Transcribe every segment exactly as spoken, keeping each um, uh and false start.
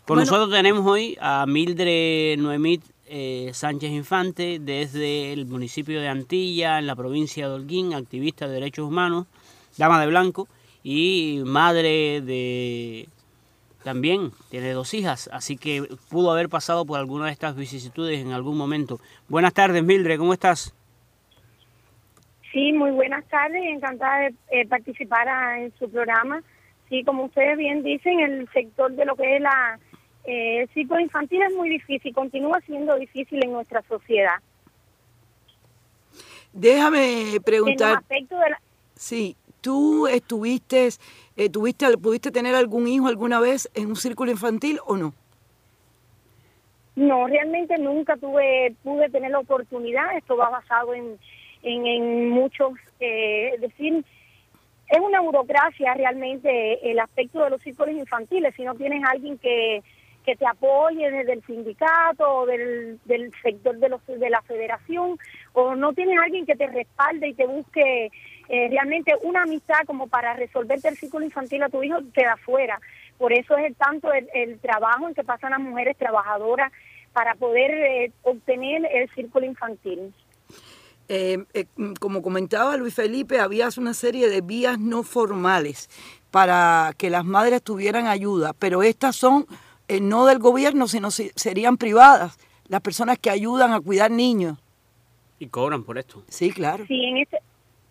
Con Bueno, nosotros tenemos hoy a Mildred Noemí eh, Sánchez Infante, desde el municipio de Antilla, en la provincia de Holguín, activista de derechos humanos, dama de blanco y madre de... También tiene dos hijas, así que pudo haber pasado por alguna de estas vicisitudes en algún momento. Buenas tardes, Mildred, ¿cómo estás? Sí, muy buenas tardes, encantada de eh, participar a, en su programa. Sí, como ustedes bien dicen, el sector de lo que es la eh, el ciclo infantil es muy difícil, continúa siendo difícil en nuestra sociedad. déjame preguntar, En los aspectos de la, sí, ¿tú estuviste, eh, tuviste, pudiste tener algún hijo alguna vez en un círculo infantil o no? no, realmente nunca tuve pude tener la oportunidad. Esto va basado en, en, en muchos, eh, es decir, es una burocracia realmente el aspecto de los círculos infantiles. Si no tienes a alguien que, que te apoye desde el sindicato o del, del sector de, los, de la federación, o no tienes a alguien que te respalde y te busque eh, realmente una amistad como para resolverte el círculo infantil a tu hijo, queda fuera. Por eso es el, tanto el, el trabajo en que pasan las mujeres trabajadoras para poder eh, obtener el círculo infantil. Eh, eh, como comentaba Luis Felipe, había una serie de vías no formales para que las madres tuvieran ayuda, pero estas son eh, no del gobierno, sino si, serían privadas, las personas que ayudan a cuidar niños. Y cobran por esto. Sí, claro. Sí, en este,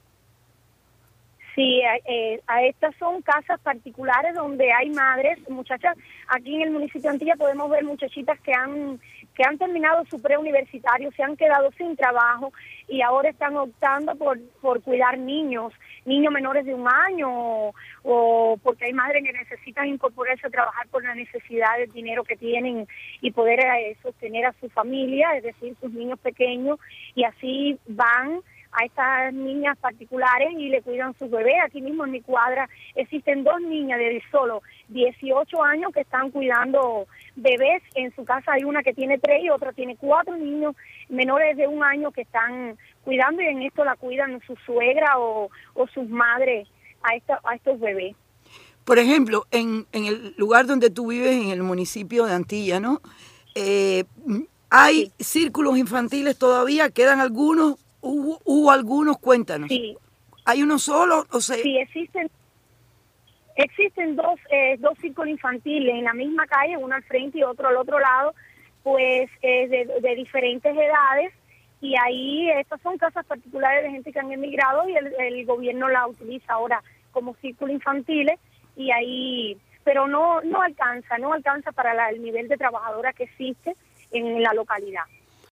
sí, eh, a estas son casas particulares donde hay madres, muchachas. Aquí en el municipio de Antilla podemos ver muchachitas que han que han terminado su preuniversitario, se han quedado sin trabajo y ahora están optando por, por cuidar niños, niños menores de un año, o, o porque hay madres que necesitan incorporarse a trabajar por la necesidad del dinero que tienen y poder eh, sostener a su familia, es decir, sus niños pequeños, y así van a estas niñas particulares y le cuidan sus bebés. Aquí mismo en mi cuadra existen dos niñas de solo dieciocho años que están cuidando bebés. En su casa hay una que tiene tres y otra tiene cuatro niños menores de un año que están cuidando, y en esto la cuidan su suegra o, o sus madres a, esta, a estos bebés. Por ejemplo, en, en el lugar donde tú vives, en el municipio de Antilla, ¿no? Eh, ¿hay sí. círculos infantiles todavía? ¿Quedan algunos? ¿Hubo, hubo algunos? Cuéntanos. Sí. ¿Hay uno solo? O sea, sí, existen existen dos eh, dos círculos infantiles en la misma calle, uno al frente y otro al otro lado, pues eh, de, de diferentes edades, y ahí estas son casas particulares de gente que han emigrado y el, el gobierno la utiliza ahora como círculos infantiles, y ahí, pero no no alcanza, no alcanza para la, el nivel de trabajadora que existe en la localidad.